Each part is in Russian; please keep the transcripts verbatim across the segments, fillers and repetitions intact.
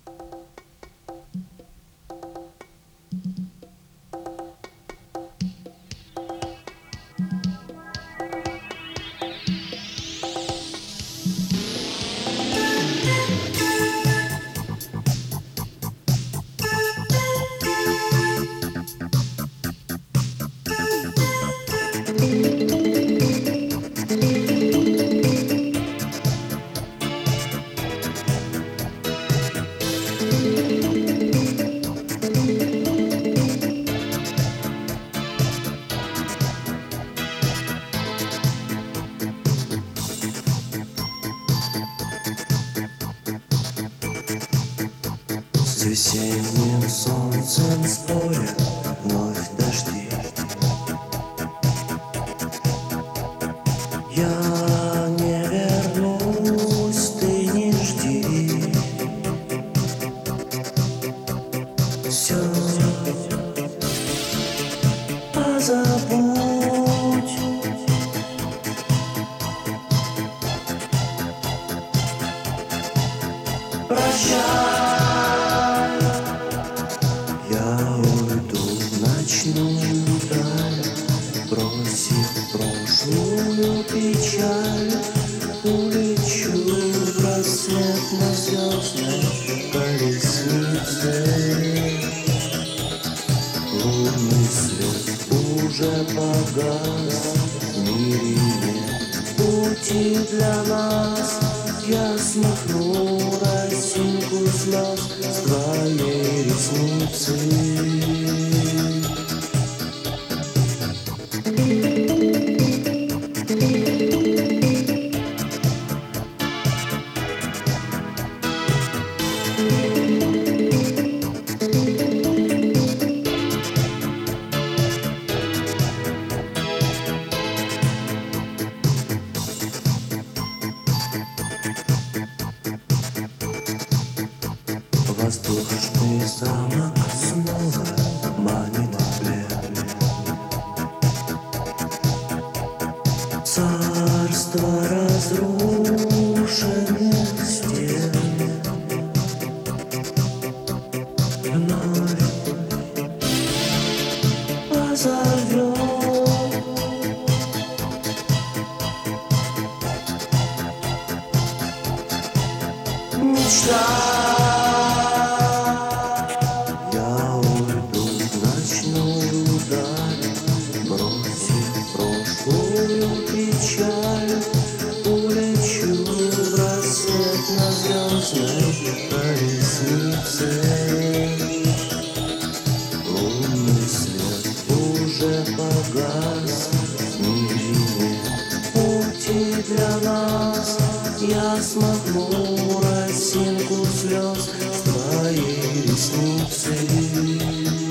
С весенним солнцем спорят вновь дожди. Я не вернусь, ты не жди. Все позабудь. Прощай. Я уйду в ночную даль, бросив прошлую печаль. Улечу в рассвет на звездной колеснице. Лунный свет уже погас, в мире нет пути для нас. Я смахну росинку слез с твоей ресницы. Воздушный замок снова манит плен. Царство разрушенных стен вновь позовет мечта. Печаль, улечу в рассвет на звездной колеснице. Лунный свет уже погас, в мире нет пути для нас. Я смахну росинку слез с твоей ресницы.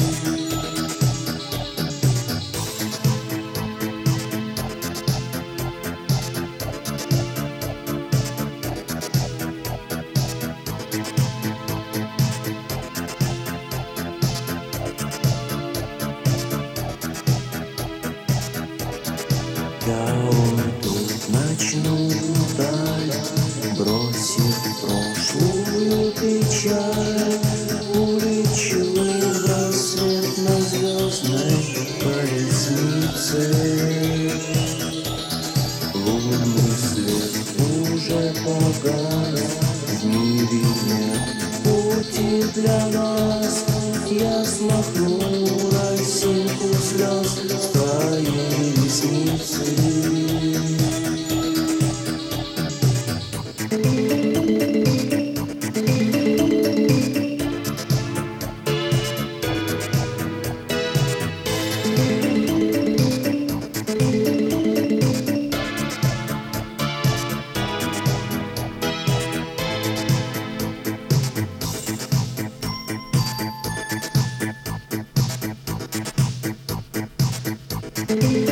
Я уйду в ночную даль, бросив прошлую печаль. Улечу в рассвет на звездной колеснице. Лунный свет уже погас, в мире нет пути для нас. Я смахну росинку слез с твоей ресницы. Thank you.